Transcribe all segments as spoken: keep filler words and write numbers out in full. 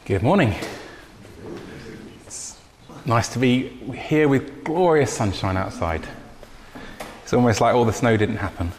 Good morning. It's nice to be here with glorious sunshine outside. It's almost like all the snow didn't happen.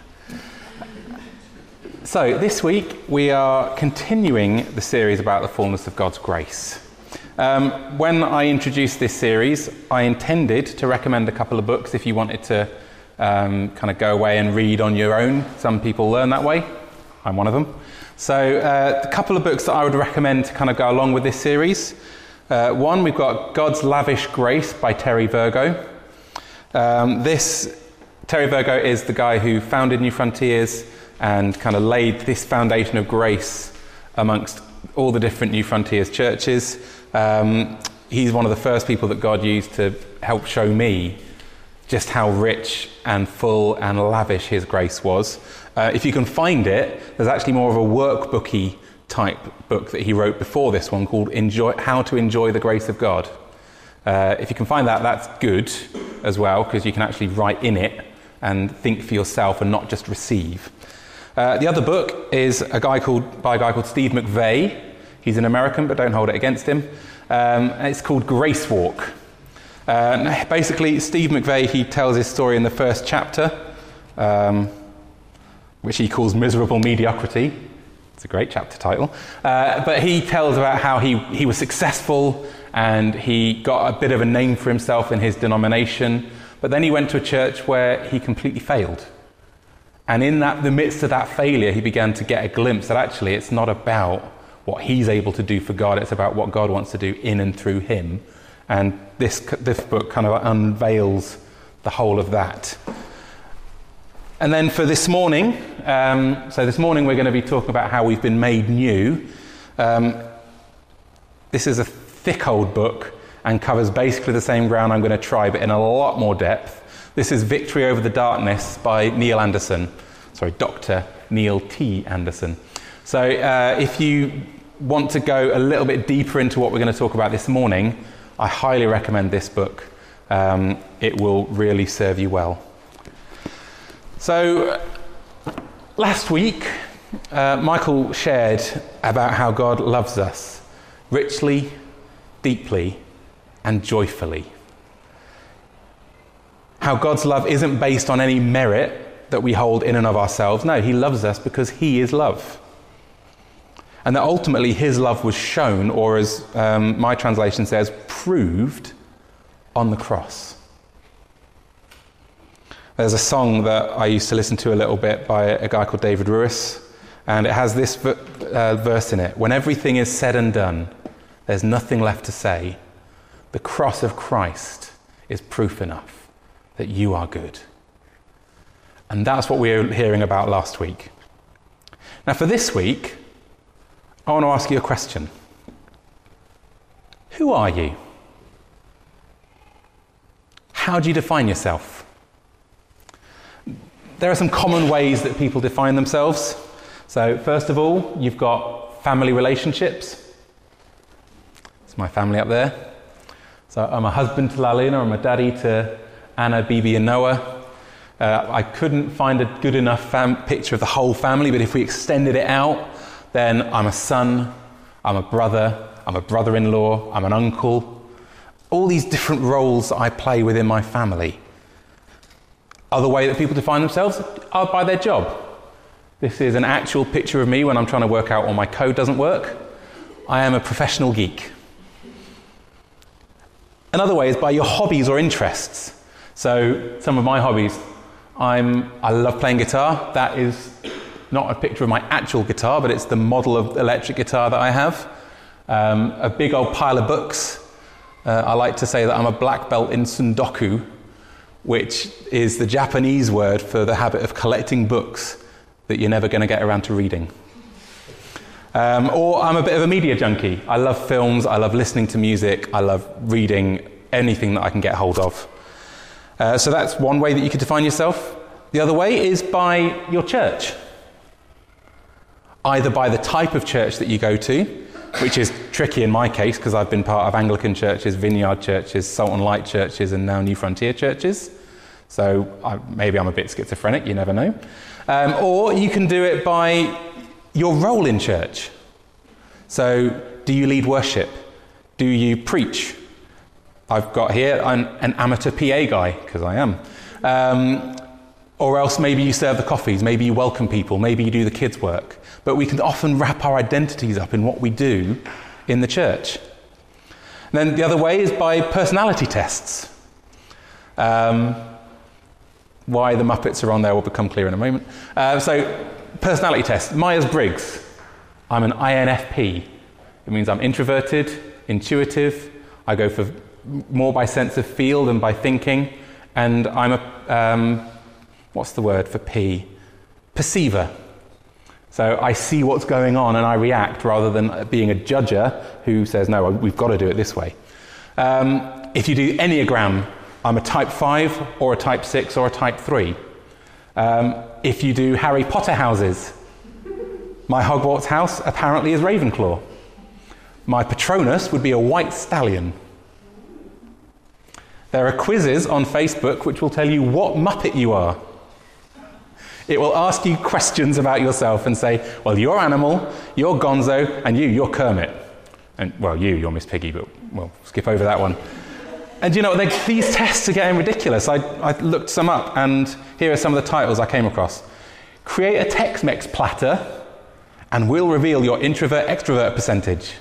So this week we are continuing the series about the fullness of God's grace. Um, when I introduced this series, I intended to recommend a couple of books if you wanted to um, kind of go away and read on your own. Some people learn that way. I'm one of them. So uh, a couple of books that I would recommend to kind of go along with this series. Uh, one, we've got God's Lavish Grace by Terry Virgo. Um, this, Terry Virgo is the guy who founded New Frontiers and kind of laid this foundation of grace amongst all the different New Frontiers churches. Um, he's one of the first people that God used to help show me just how rich and full and lavish his grace was. Uh, if you can find it, there's actually more of a workbooky type book that he wrote before this one called Enjoy, How to Enjoy the Grace of God. Uh, if you can find that, that's good as well, because you can actually write in it and think for yourself and not just receive. Uh, the other book is a guy called by a guy called Steve McVey. He's an American, but don't hold it against him. Um, and it's called Grace Walk. Uh, basically, Steve McVey, he tells his story in the first chapter, um, which he calls Miserable Mediocrity. It's a great chapter title. Uh, but he tells about how he, he was successful and he got a bit of a name for himself in his denomination. But then he went to a church where he completely failed. And in that, the midst of that failure, he began to get a glimpse that actually it's not about what he's able to do for God. It's about what God wants to do in and through him. And this this book kind of unveils the whole of that. And then for this morning, um, so this morning we're going to be talking about how we've been made new. Um, this is a thick old book and covers basically the same ground I'm going to try, but in a lot more depth. This is Victory Over the Darkness by Neil Anderson. Sorry, Doctor Neil T. Anderson. So uh, if you want to go a little bit deeper into what we're going to talk about this morning, I highly recommend this book. Um, it will really serve you well. So, last week, uh, Michael shared about how God loves us richly, deeply, and joyfully. How God's love isn't based on any merit that we hold in and of ourselves. No, he loves us because he is love. And that ultimately his love was shown, or as um, my translation says, proved on the cross. There's a song that I used to listen to a little bit by a guy called David Ruiz, and it has this uh, verse in it. When everything is said and done, there's nothing left to say. The cross of Christ is proof enough that you are good. And that's what we were hearing about last week. Now for this week, I want to ask you a question. Who are you? How do you define yourself? There are some common ways that people define themselves. So first of all, you've got family relationships. It's my family up there. So I'm a husband to Lalina, I'm a daddy to Anna, Bibi and Noah. Uh, I couldn't find a good enough fam- picture of the whole family, but if we extended it out, then I'm a son, I'm a brother, I'm a brother-in-law, I'm an uncle. All these different roles I play within my family. Other way that people define themselves are by their job. This is an actual picture of me when I'm trying to work out why my code doesn't work. I am a professional geek. Another way is by your hobbies or interests. So some of my hobbies, I'm, I love playing guitar. That is not a picture of my actual guitar, but it's the model of electric guitar that I have. Um, a big old pile of books. Uh, I like to say that I'm a black belt in Sundoku, which is the Japanese word for the habit of collecting books that you're never going to get around to reading. Um, or I'm a bit of a media junkie. I love films, I love listening to music, I love reading anything that I can get hold of. Uh, so that's one way that you could define yourself. The other way is by your church. Either by the type of church that you go to, which is tricky in my case because I've been part of Anglican churches, Vineyard churches, Salt and Light churches, and now New Frontier churches. So I, maybe I'm a bit schizophrenic, you never know. Um, or you can do it by your role in church. So do Do you lead worship? Do you preach? I've got here, I'm an amateur P A guy, because I am. Um, or else maybe you serve the coffees, maybe you welcome people, maybe you do the kids' work. But we can often wrap our identities up in what we do in the church. And then the other way is by personality tests. Um, why the Muppets are on there will become clear in a moment. Uh, so, personality test. Myers-Briggs. I'm an I N F P. It means I'm introverted, intuitive. I go for more by sense of feel than by thinking. And I'm a, um, what's the word for P? Perceiver. So I see what's going on and I react rather than being a judger who says, no, we've got to do it this way. Um, if you do Enneagram, I'm a type five or a type six or a type three. Um, if you do Harry Potter houses, my Hogwarts house apparently is Ravenclaw. My Patronus would be a white stallion. There are quizzes on Facebook which will tell you what Muppet you are. It will ask you questions about yourself and say, well, you're Animal, you're Gonzo, and you, you're Kermit. And, well, you, you're Miss Piggy, but we'll skip over that one. And you know, they, these tests are getting ridiculous. I, I looked some up, and here are some of the titles I came across. Create a Tex-Mex platter, and we'll reveal your introvert-extrovert percentage.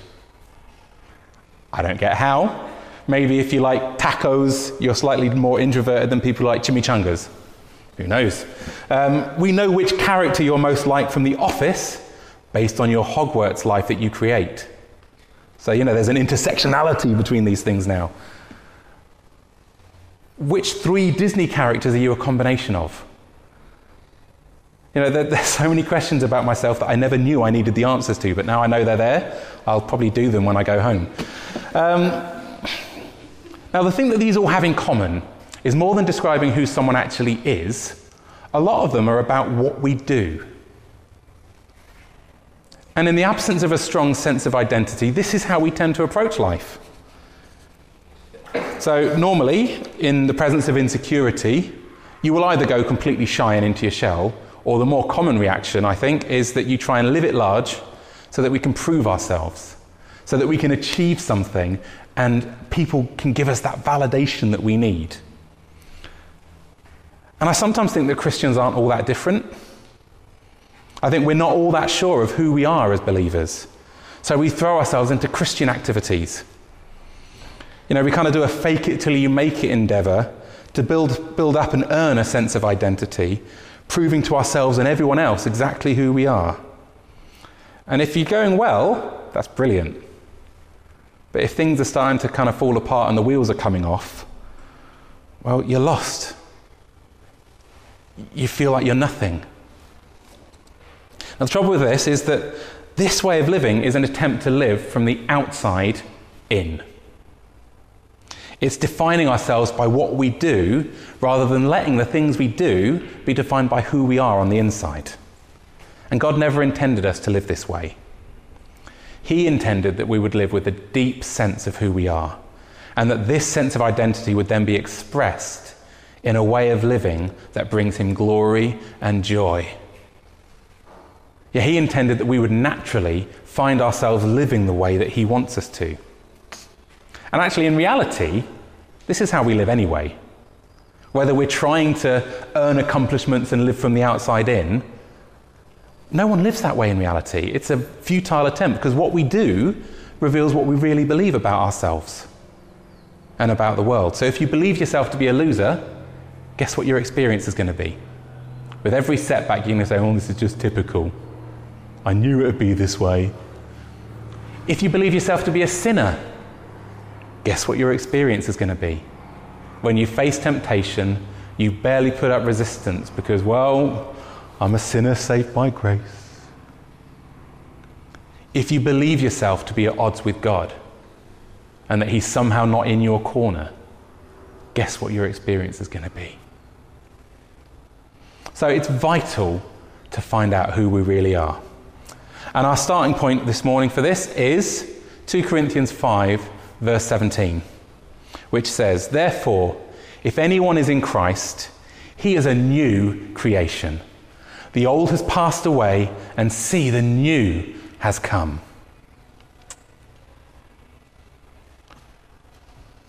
I don't get how. Maybe if you like tacos, you're slightly more introverted than people who like chimichangas. Who knows? Um, we know which character you're most like from The Office based on your Hogwarts life that you create. So, you know, there's an intersectionality between these things now. Which three Disney characters are you a combination of? You know, there, there's so many questions about myself that I never knew I needed the answers to, but now I know they're there. I'll probably do them when I go home. Um, now, the thing that these all have in common is more than describing who someone actually is, a lot of them are about what we do. And in the absence of a strong sense of identity, this is how we tend to approach life. So normally, in the presence of insecurity, you will either go completely shy and into your shell, or the more common reaction, I think, is that you try and live it large so that we can prove ourselves, so that we can achieve something, and people can give us that validation that we need. And I sometimes think that Christians aren't all that different. I think we're not all that sure of who we are as believers. So we throw ourselves into Christian activities. You know, we kind of do a fake it till you make it endeavour to build, build up and earn a sense of identity, proving to ourselves and everyone else exactly who we are. And if you're going well, that's brilliant. But if things are starting to kind of fall apart and the wheels are coming off, well, you're lost. You feel like you're nothing. Now, the trouble with this is that this way of living is an attempt to live from the outside in. It's defining ourselves by what we do rather than letting the things we do be defined by who we are on the inside. And God never intended us to live this way. He intended that we would live with a deep sense of who we are, and that this sense of identity would then be expressed in a way of living that brings him glory and joy. Yeah, he intended that we would naturally find ourselves living the way that he wants us to. And actually, in reality, this is how we live anyway. Whether we're trying to earn accomplishments and live from the outside in, no one lives that way in reality. It's a futile attempt, because what we do reveals what we really believe about ourselves and about the world. So if you believe yourself to be a loser, guess what your experience is going to be? With every setback, you're going to say, oh, this is just typical. I knew it would be this way. If you believe yourself to be a sinner, guess what your experience is going to be? When you face temptation, you barely put up resistance because, well, I'm a sinner saved by grace. If you believe yourself to be at odds with God and that he's somehow not in your corner, guess what your experience is going to be? So it's vital to find out who we really are. And our starting point this morning for this is two Corinthians five, verse seventeen, which says, therefore, if anyone is in Christ, he is a new creation. The old has passed away, and see, the new has come.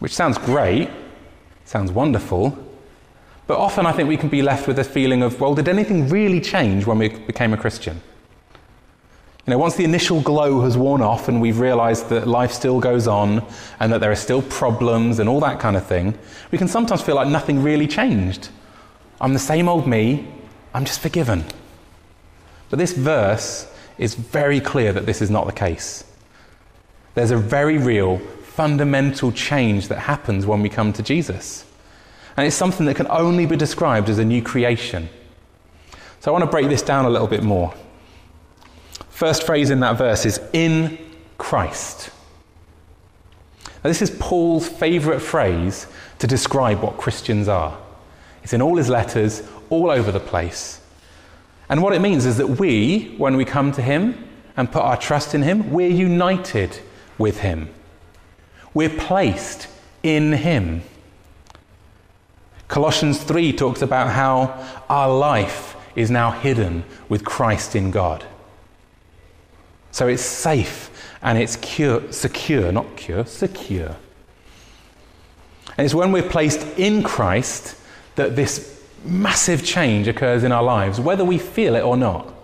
which sounds great, sounds wonderful, but often I think we can be left with a feeling of, well, did anything really change when we became a Christian? You know, once the initial glow has worn off and we've realised that life still goes on and that there are still problems and all that kind of thing, we can sometimes feel like nothing really changed. I'm the same old me, I'm just forgiven. But this verse is very clear that this is not the case. There's a very real, fundamental change that happens when we come to Jesus. And it's something that can only be described as a new creation. So I want to break this down a little bit more. First phrase in that verse is in Christ. Now, this is Paul's favourite phrase to describe what Christians are. It's in all his letters, all over the place. And what it means is that we, when we come to him and put our trust in him, we're united with him. We're placed in him. Colossians three talks about how our life is now hidden with Christ in God. So it's safe and it's cure, secure, not cure, secure. And it's when we're placed in Christ that this massive change occurs in our lives, whether we feel it or not.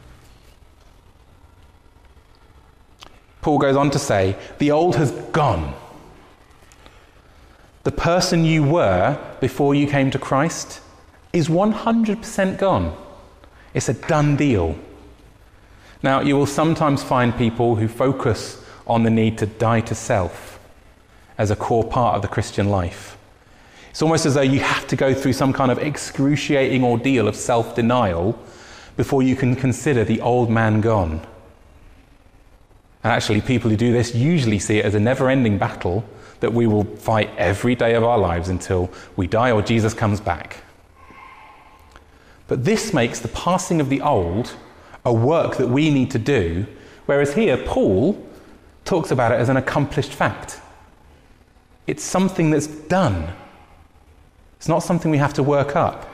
Paul goes on to say, the old has gone. The person you were before you came to Christ is one hundred percent gone. It's a done deal. Now, you will sometimes find people who focus on the need to die to self as a core part of the Christian life. It's almost as though you have to go through some kind of excruciating ordeal of self-denial before you can consider the old man gone. And actually, people who do this usually see it as a never-ending battle that we will fight every day of our lives until we die or Jesus comes back. But this makes the passing of the old a work that we need to do, whereas here Paul talks about it as an accomplished fact. It's something that's done. It's not something we have to work up.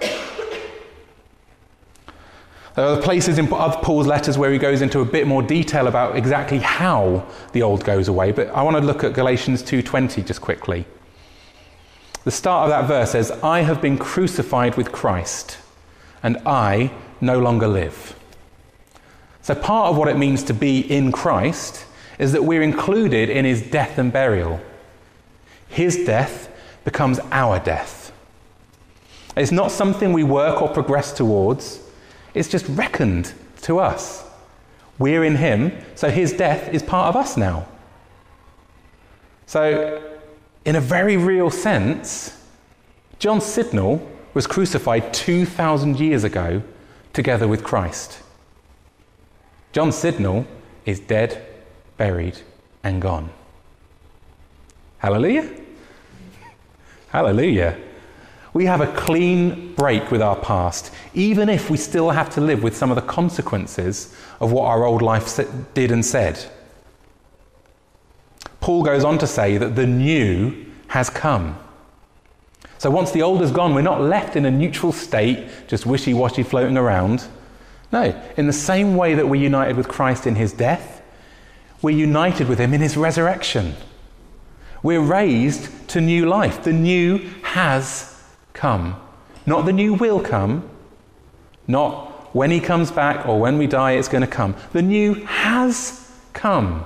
There are places in other Paul's letters where he goes into a bit more detail about exactly how the old goes away, but I want to look at Galatians two twenty just quickly. The start of that verse says, I have been crucified with Christ, and I no longer live. So part of what it means to be in Christ is that we're included in his death and burial. His death becomes our death. It's not something we work or progress towards. It's just reckoned to us. We're in him, so his death is part of us now. So, in a very real sense, John Sidnall was crucified two thousand years ago together with Christ. John Sidnall is dead, buried, and gone. Hallelujah? Hallelujah. We have a clean break with our past, even if we still have to live with some of the consequences of what our old life did and said. Paul goes on to say that the new has come. So once the old is gone, we're not left in a neutral state, just wishy-washy floating around. No, in the same way that we're united with Christ in his death, we're united with him in his resurrection. We're raised to new life. The new has come. Not the new will come. Not when he comes back or when we die it's going to come. The new has come.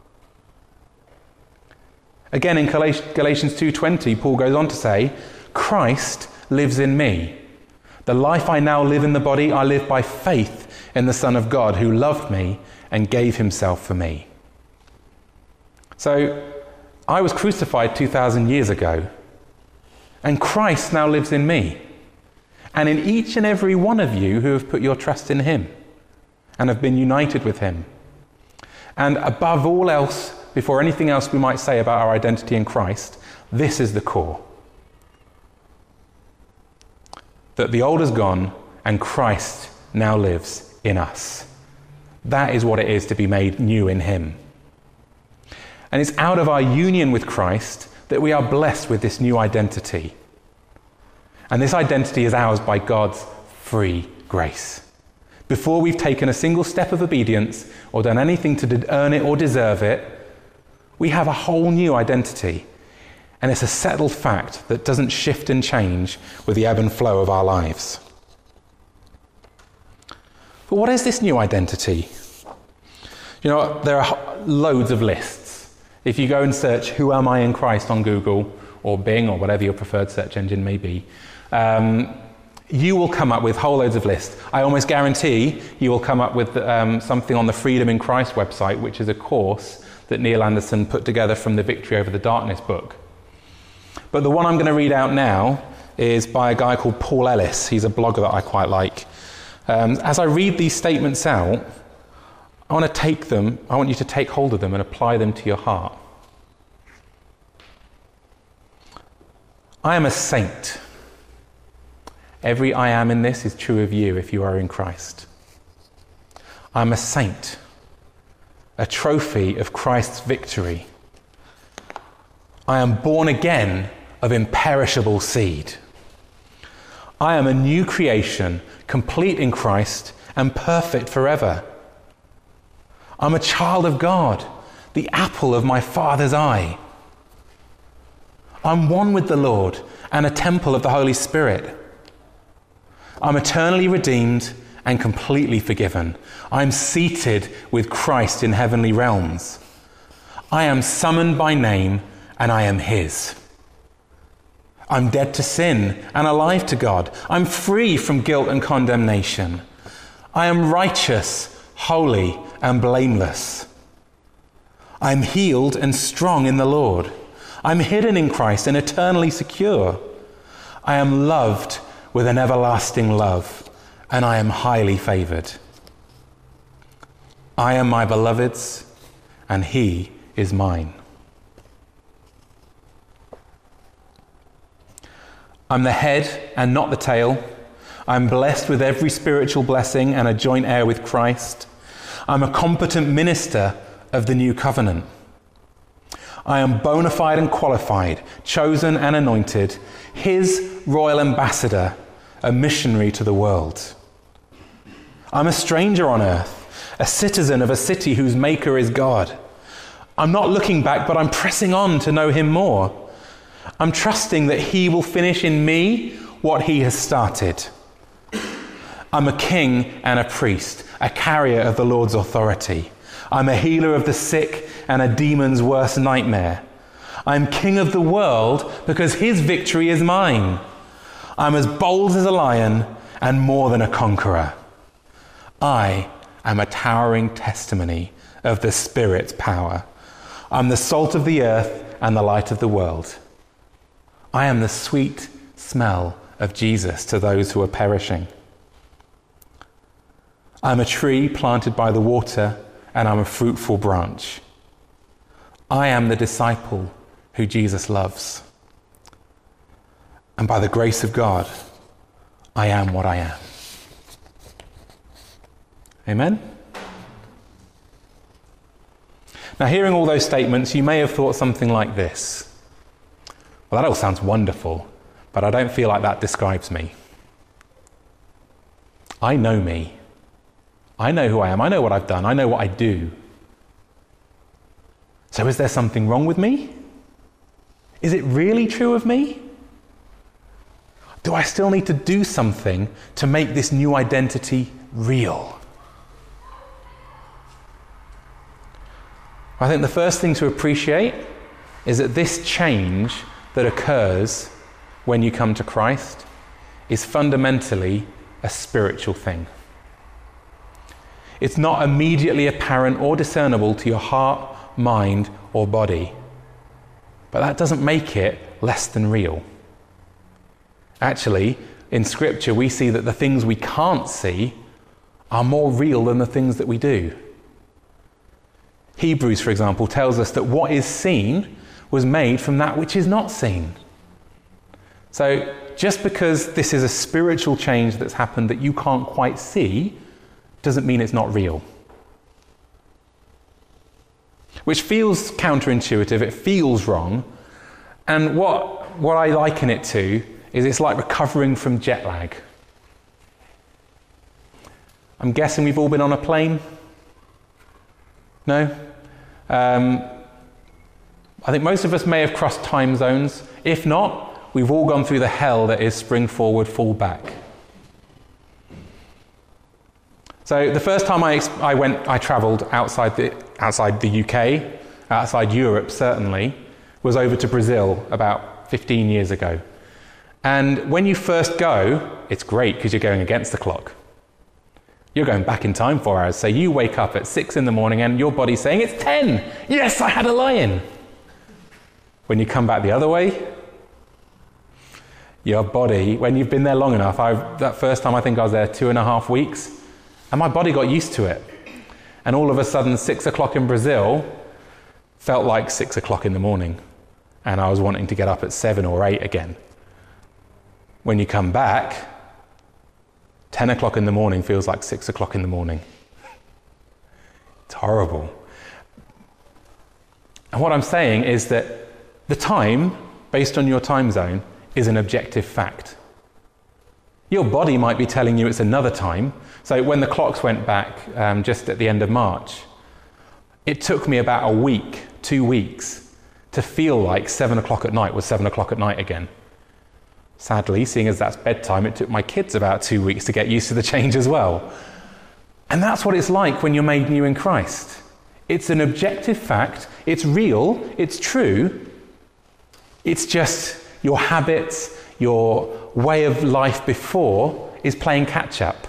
Again in Galatians two twenty, Paul goes on to say, Christ lives in me. The life I now live in the body, I live by faith in the Son of God who loved me and gave himself for me. So, I was crucified two thousand years ago, and Christ now lives in me, and in each and every one of you who have put your trust in him and have been united with him. And above all else, before anything else we might say about our identity in Christ, this is the core. That the old is gone and Christ now lives in us. That is what it is to be made new in him. And it's out of our union with Christ that we are blessed with this new identity. And this identity is ours by God's free grace. Before we've taken a single step of obedience or done anything to earn it or deserve it, we have a whole new identity. And it's a settled fact that doesn't shift and change with the ebb and flow of our lives. But what is this new identity? You know, there are loads of lists. If you go and search, who am I in Christ on Google or Bing or whatever your preferred search engine may be, um, you will come up with whole loads of lists. I almost guarantee you will come up with um, something on the Freedom in Christ website, which is a course that Neil Anderson put together from the Victory Over the Darkness book. But the one I'm going to read out now is by a guy called Paul Ellis. He's a blogger that I quite like. Um, as I read these statements out, I want to take them, I want you to take hold of them and apply them to your heart. I am a saint. Every I am in this is true of you if you are in Christ. I'm a saint, a trophy of Christ's victory. I am born again of imperishable seed. I am a new creation, complete in Christ and perfect forever. I'm a child of God, the apple of my Father's eye. I'm one with the Lord and a temple of the Holy Spirit. I'm eternally redeemed and completely forgiven. I'm seated with Christ in heavenly realms. I am summoned by name and I am his. I'm dead to sin and alive to God. I'm free from guilt and condemnation. I am righteous, holy, and blameless. I'm healed and strong in the Lord. I'm hidden in Christ and eternally secure. I am loved with an everlasting love, and I am highly favored. I am my beloved's, and he is mine. I'm the head and not the tail. I'm blessed with every spiritual blessing and a joint heir with Christ. I'm a competent minister of the new covenant. I am bona fide and qualified, chosen and anointed, his royal ambassador, a missionary to the world. I'm a stranger on earth, a citizen of a city whose maker is God. I'm not looking back, but I'm pressing on to know him more. I'm trusting that he will finish in me what he has started. I'm a king and a priest, a carrier of the Lord's authority. I'm a healer of the sick and a demon's worst nightmare. I'm king of the world because his victory is mine. I'm as bold as a lion and more than a conqueror. I am a towering testimony of the Spirit's power. I'm the salt of the earth and the light of the world. I am the sweet smell of Jesus to those who are perishing. I'm a tree planted by the water, and I'm a fruitful branch. I am the disciple who Jesus loves. And by the grace of God, I am what I am. Amen? Now, hearing all those statements, you may have thought something like this. Well, that all sounds wonderful, but I don't feel like that describes me. I know me. I know who I am. I know what I've done. I know what I do. So is there something wrong with me? Is it really true of me? Do I still need to do something to make this new identity real? I think the first thing to appreciate is that this change that occurs when you come to Christ is fundamentally a spiritual thing. It's not immediately apparent or discernible to your heart, mind, or body. But that doesn't make it less than real. Actually, in Scripture, we see that the things we can't see are more real than the things that we do. Hebrews, for example, tells us that what is seen was made from that which is not seen. So just because this is a spiritual change that's happened that you can't quite see, doesn't mean it's not real. Which feels counterintuitive, it feels wrong, and what, what I liken it to is it's like recovering from jet lag. I'm guessing we've all been on a plane? No? Um, I think most of us may have crossed time zones. If not, we've all gone through the hell that is spring forward, fall back. So the first time I, I went, I travelled outside the, outside the U K, outside Europe certainly, was over to Brazil about fifteen years ago. And when you first go, it's great because you're going against the clock. You're going back in time four hours. So you wake up at six in the morning and your body's saying, it's ten! Yes, I had a lie-in! When you come back the other way, your body, when you've been there long enough, I, that first time I think I was there two and a half weeks, and my body got used to it. And all of a sudden, six o'clock in Brazil felt like six o'clock in the morning. And I was wanting to get up at seven or eight again. When you come back, ten o'clock in the morning feels like six o'clock in the morning. It's horrible. And what I'm saying is that the time, based on your time zone, is an objective fact. Your body might be telling you it's another time. So when the clocks went back um, just at the end of March, it took me about a week, two weeks, to feel like seven o'clock at night was seven o'clock at night again. Sadly, seeing as that's bedtime, it took my kids about two weeks to get used to the change as well. And that's what it's like when you're made new in Christ. It's an objective fact, it's real, it's true. It's just your habits, your way of life before is playing catch up.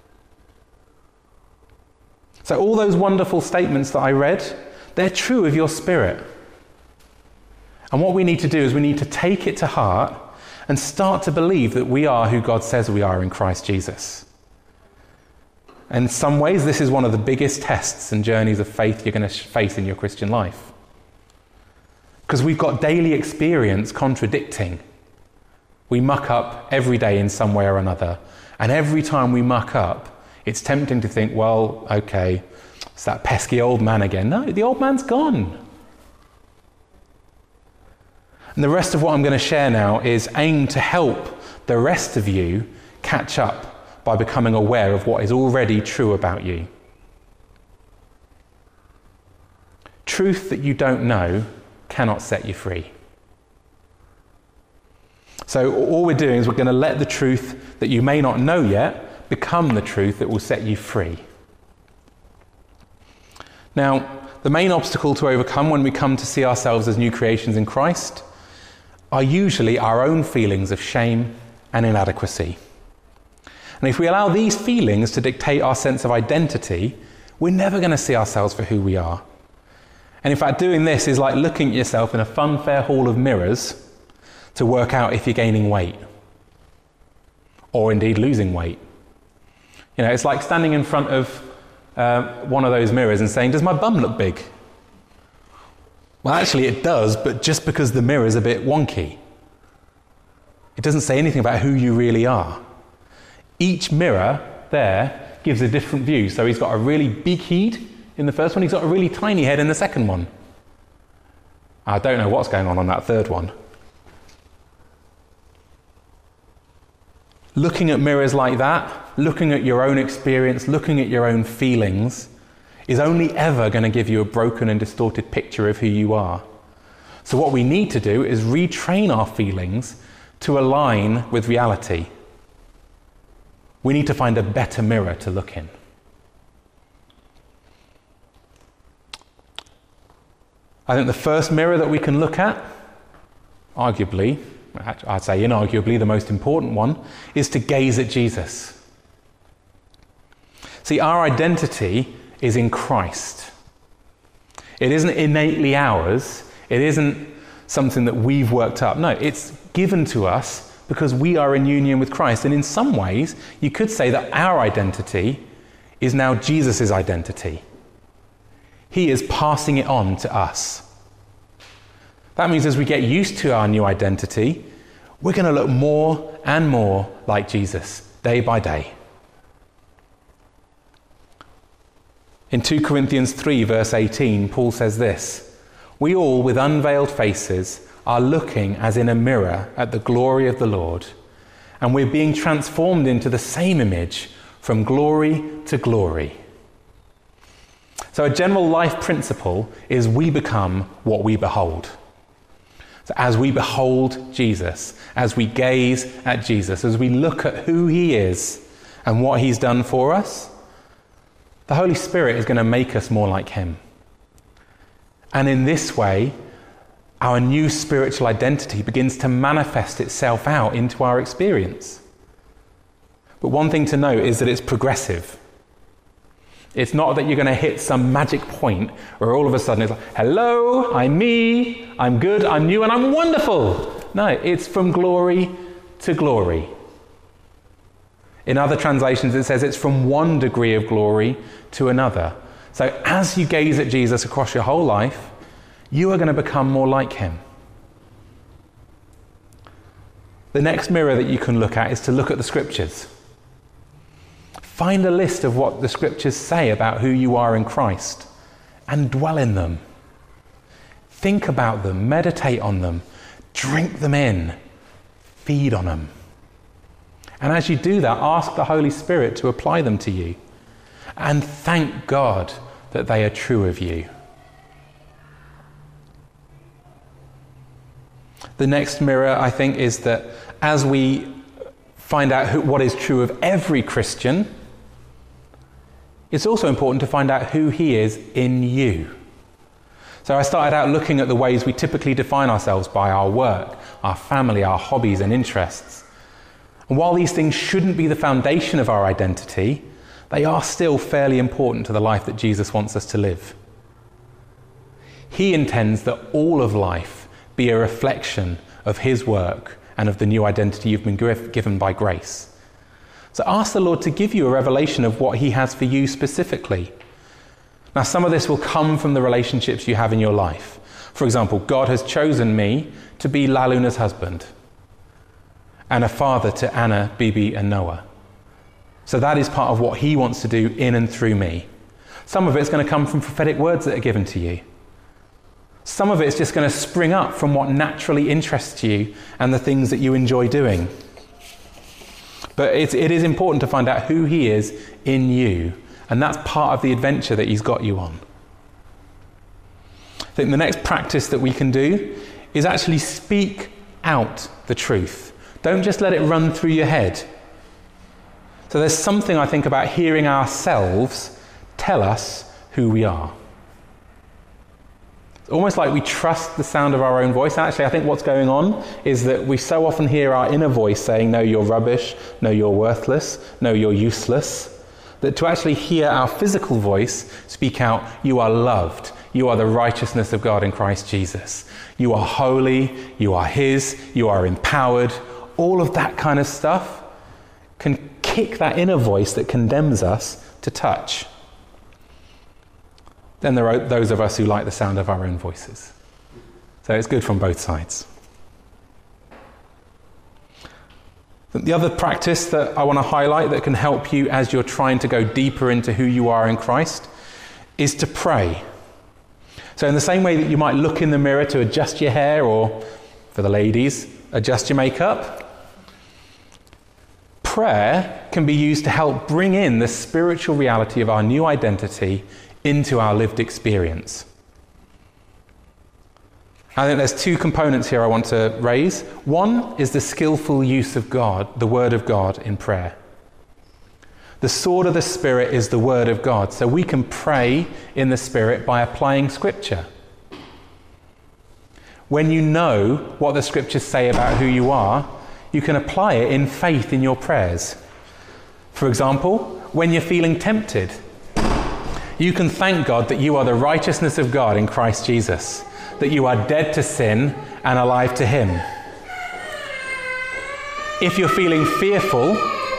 So all those wonderful statements that I read, they're true of your spirit. And what we need to do is we need to take it to heart and start to believe that we are who God says we are in Christ Jesus. And in some ways, this is one of the biggest tests and journeys of faith you're going to face in your Christian life. Because we've got daily experience contradicting. We muck up every day in some way or another. And every time we muck up, it's tempting to think, well, okay, it's that pesky old man again. No, the old man's gone. And the rest of what I'm going to share now is aimed to help the rest of you catch up by becoming aware of what is already true about you. Truth that you don't know cannot set you free. So all we're doing is we're going to let the truth that you may not know yet become the truth that will set you free. Now, the main obstacle to overcome when we come to see ourselves as new creations in Christ are usually our own feelings of shame and inadequacy. And if we allow these feelings to dictate our sense of identity, we're never going to see ourselves for who we are. And in fact, doing this is like looking at yourself in a fun, fair hall of mirrors to work out if you're gaining weight or indeed losing weight. You know, it's like standing in front of uh, one of those mirrors and saying, does my bum look big? Well, actually it does, but just because the mirror's a bit wonky. It doesn't say anything about who you really are. Each mirror there gives a different view. So he's got a really big head in the first one, he's got a really tiny head in the second one. I don't know what's going on on that third one. Looking at mirrors like that, looking at your own experience, looking at your own feelings, is only ever going to give you a broken and distorted picture of who you are. So what we need to do is retrain our feelings to align with reality. We need to find a better mirror to look in. I think the first mirror that we can look at, arguably, I'd say inarguably the most important one, is to gaze at Jesus. See, our identity is in Christ. It isn't innately ours. It isn't something that we've worked up. No, it's given to us because we are in union with Christ. And in some ways, you could say that our identity is now Jesus' identity. He is passing it on to us. That means as we get used to our new identity, we're going to look more and more like Jesus, day by day. In two Corinthians three, verse eighteen, Paul says this, "We all, with unveiled faces, are looking as in a mirror at the glory of the Lord, and we're being transformed into the same image from glory to glory." So a general life principle is we become what we behold. So as we behold Jesus, as we gaze at Jesus, as we look at who he is and what he's done for us, the Holy Spirit is going to make us more like him. And in this way, our new spiritual identity begins to manifest itself out into our experience. But one thing to note is that it's progressive. It's not that you're going to hit some magic point where all of a sudden it's like, hello, I'm me, I'm good, I'm new, and I'm wonderful. No, it's from glory to glory. In other translations, it says it's from one degree of glory to another. So as you gaze at Jesus across your whole life, you are going to become more like him. The next mirror that you can look at is to look at the scriptures. Find a list of what the scriptures say about who you are in Christ and dwell in them. Think about them, meditate on them, drink them in, feed on them. And as you do that, ask the Holy Spirit to apply them to you. And thank God that they are true of you. The next mirror, I think, is that as we find out who, what is true of every Christian, it's also important to find out who he is in you. So I started out looking at the ways we typically define ourselves by our work, our family, our hobbies and interests. And while these things shouldn't be the foundation of our identity, they are still fairly important to the life that Jesus wants us to live. He intends that all of life be a reflection of his work and of the new identity you've been given by grace. So ask the Lord to give you a revelation of what he has for you specifically. Now, some of this will come from the relationships you have in your life. For example, God has chosen me to be Laluna's husband and a father to Anna, Bibi, and Noah. So that is part of what he wants to do in and through me. Some of it's going to come from prophetic words that are given to you. Some of it's just going to spring up from what naturally interests you and the things that you enjoy doing. But it's, it is important to find out who he is in you, and that's part of the adventure that he's got you on. I think the next practice that we can do is actually speak out the truth. Don't just let it run through your head. So there's something, I think, about hearing ourselves tell us who we are. Almost like we trust the sound of our own voice. Actually, I think what's going on is that we so often hear our inner voice saying, no, you're rubbish, no, you're worthless, no, you're useless, that to actually hear our physical voice speak out, you are loved, you are the righteousness of God in Christ Jesus, you are holy, you are his, you are empowered, all of that kind of stuff can kick that inner voice that condemns us to touch. Then there are those of us who like the sound of our own voices. So it's good from both sides. The other practice that I want to highlight that can help you as you're trying to go deeper into who you are in Christ is to pray. So in the same way that you might look in the mirror to adjust your hair, or for the ladies, adjust your makeup, prayer can be used to help bring in the spiritual reality of our new identity into our lived experience. I think there's two components here I want to raise. One is the skillful use of God, the Word of God, in prayer. The sword of the Spirit is the Word of God, so we can pray in the Spirit by applying Scripture. When you know what the Scriptures say about who you are, you can apply it in faith in your prayers. For example, when you're feeling tempted, you can thank God that you are the righteousness of God in Christ Jesus, that you are dead to sin and alive to him. If you're feeling fearful,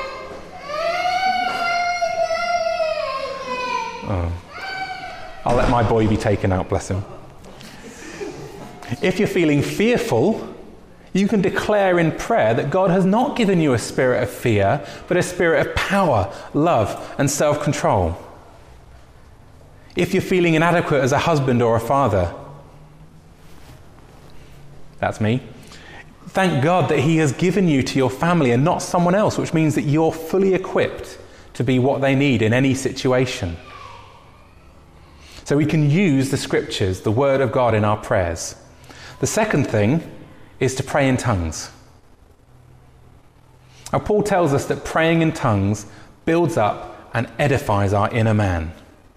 oh, I'll let my boy be taken out, bless him. If you're feeling fearful, you can declare in prayer that God has not given you a spirit of fear, but a spirit of power, love, and self-control. If you're feeling inadequate as a husband or a father, that's me, thank God that he has given you to your family and not someone else, which means that you're fully equipped to be what they need in any situation. So we can use the Scriptures, the Word of God, in our prayers. The second thing is to pray in tongues. Now, Paul tells us that praying in tongues builds up and edifies our inner man.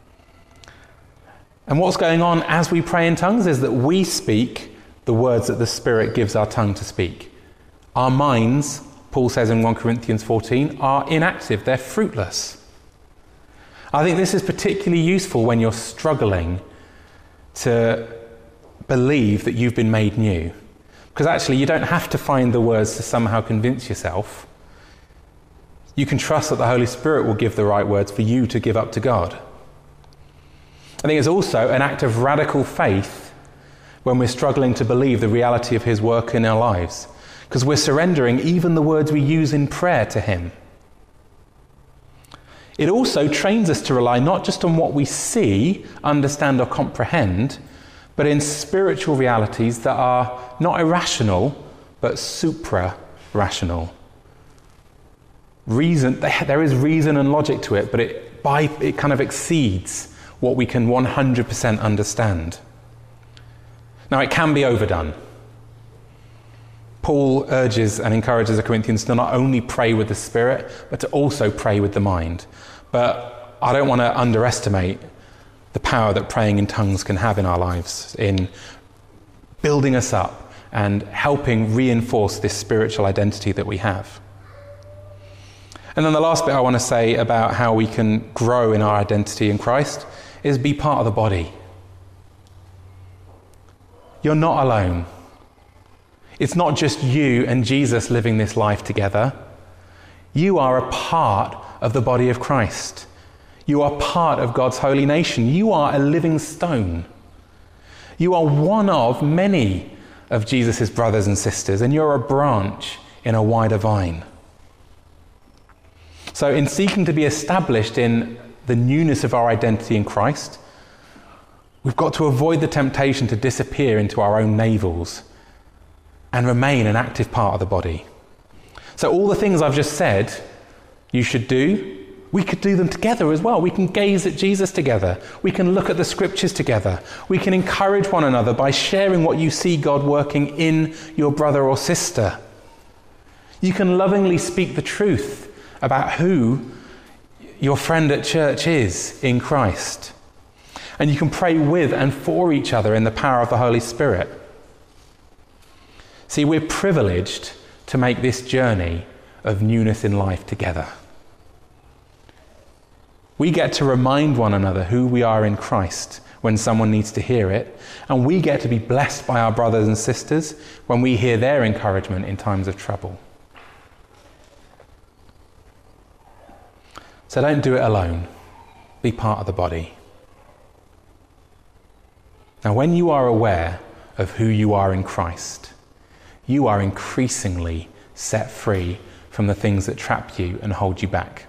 And what's going on as we pray in tongues is that we speak the words that the Spirit gives our tongue to speak. Our minds, Paul says in First Corinthians fourteen, are inactive, they're fruitless. I think this is particularly useful when you're struggling to believe that you've been made new. Because actually you don't have to find the words to somehow convince yourself. You can trust that the Holy Spirit will give the right words for you to give up to God. I think it's also an act of radical faith when we're struggling to believe the reality of his work in our lives, because we're surrendering even the words we use in prayer to him. It also trains us to rely not just on what we see, understand or comprehend, but in spiritual realities that are not irrational, but supra-rational. Reason, there is reason and logic to it, but it, by, it kind of exceeds what we can one hundred percent understand. Now, it can be overdone. Paul urges and encourages the Corinthians to not only pray with the Spirit, but to also pray with the mind. But I don't want to underestimate the power that praying in tongues can have in our lives, in building us up and helping reinforce this spiritual identity that we have. And then the last bit I want to say about how we can grow in our identity in Christ is be part of the body. You're not alone. It's not just you and Jesus living this life together. You are a part of the body of Christ. You are part of God's holy nation. You are a living stone. You are one of many of Jesus' brothers and sisters, and you're a branch in a wider vine. So in seeking to be established in the newness of our identity in Christ, we've got to avoid the temptation to disappear into our own navels and remain an active part of the body. So all the things I've just said you should do, we could do them together as well. We can gaze at Jesus together. We can look at the scriptures together. We can encourage one another by sharing what you see God working in your brother or sister. You can lovingly speak the truth about who your friend at church is in Christ. And you can pray with and for each other in the power of the Holy Spirit. See, we're privileged to make this journey of newness in life together. We get to remind one another who we are in Christ when someone needs to hear it, and we get to be blessed by our brothers and sisters when we hear their encouragement in times of trouble. So don't do it alone. Be part of the body. Now, when you are aware of who you are in Christ, you are increasingly set free from the things that trap you and hold you back.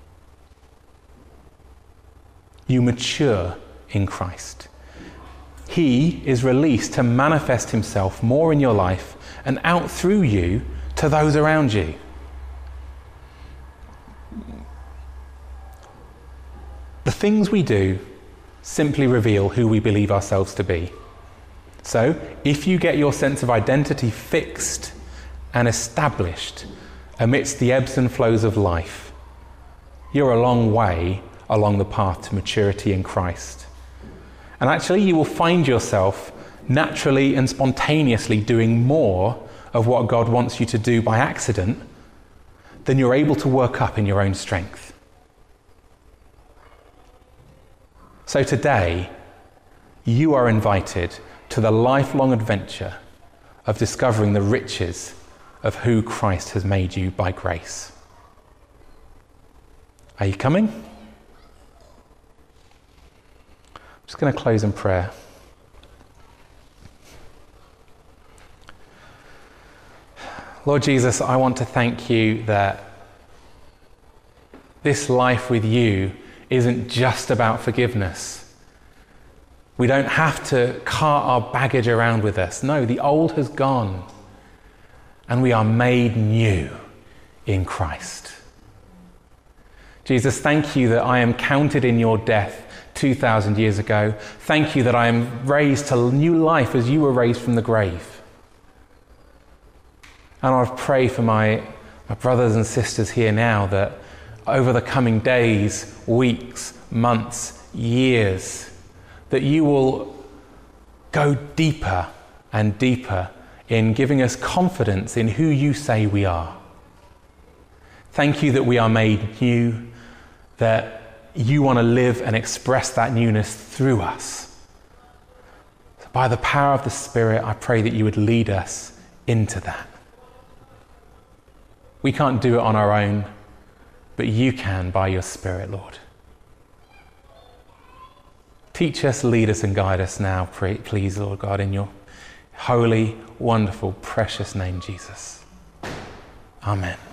You mature in Christ. He is released to manifest himself more in your life and out through you to those around you. The things we do simply reveal who we believe ourselves to be. So, if you get your sense of identity fixed and established amidst the ebbs and flows of life, you're a long way along the path to maturity in Christ. And actually, you will find yourself naturally and spontaneously doing more of what God wants you to do by accident than you're able to work up in your own strength. So today, you are invited to the lifelong adventure of discovering the riches of who Christ has made you by grace. Are you coming? I'm just going to close in prayer. Lord Jesus, I want to thank you that this life with you isn't just about forgiveness. We don't have to cart our baggage around with us. No, the old has gone, and we are made new in Christ. Jesus, thank you that I am counted in your death two thousand years ago. Thank you that I am raised to new life as you were raised from the grave. And I pray for my, my brothers and sisters here now that over the coming days, weeks, months, years, that you will go deeper and deeper in giving us confidence in who you say we are. Thank you that we are made new, that you want to live and express that newness through us. So by the power of the Spirit, I pray that you would lead us into that. We can't do it on our own, but you can by your Spirit, Lord. Teach us, lead us, and guide us now, please, Lord God, in your holy, wonderful, precious name, Jesus. Amen.